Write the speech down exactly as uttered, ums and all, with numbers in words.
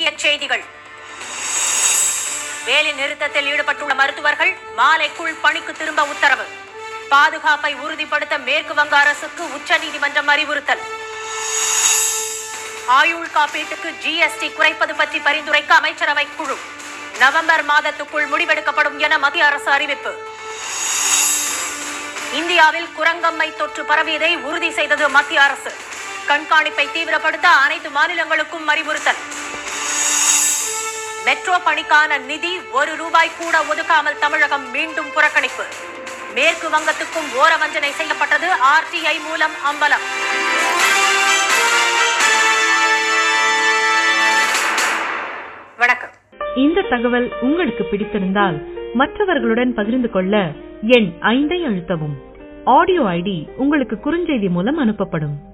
முக்கிய செய்திகள். வேலை நிறுத்தத்தில் ஈடுபட்டுள்ள மருத்துவர்கள் மாலைக்குள் பணிக்கு திரும்ப உத்தரவு. பாதுகாப்பை உறுதிப்படுத்த மேற்கு வங்க அரசுக்கு உச்சநீதிமன்றம் அறிவுறுத்தல். ஆயுள் காப்பீட்டுக்கு ஜிஎஸ்டி குறைப்பது பற்றி பரிந்துரைக்க அமைச்சரவை குழு. நவம்பர் மாதத்துக்குள் முடிவெடுக்கப்படும் என மத்திய அரசு அறிவிப்பு. இந்தியாவில் குரங்கம்மை தொற்று பரவியதை உறுதி செய்தது மத்திய அரசு. கண்காணிப்பை தீவிரப்படுத்த அனைத்து மாநிலங்களுக்கும் அறிவுறுத்தல். மெட்ரோ பணிக்கான நிதி ஒரு ரூபாய் கூட ஒதுக்காமல் தமிழகம் மீண்டும் புறக்கணிப்பு. மேற்கு வங்கத்துக்கும் ஓர வஞ்சனை செய்யப்பட்டது ஆர்டிஐ மூலம் அம்பலம். வணக்கம். இந்த தகவல் உங்களுக்கு பிடித்திருந்தால் மற்றவர்களுடன் பகிர்ந்து கொள்ள எண் ஐந்தை அழுத்தவும். ஆடியோ ஐடி உங்களுக்கு குறுஞ்செய்தி மூலம் அனுப்பப்படும்.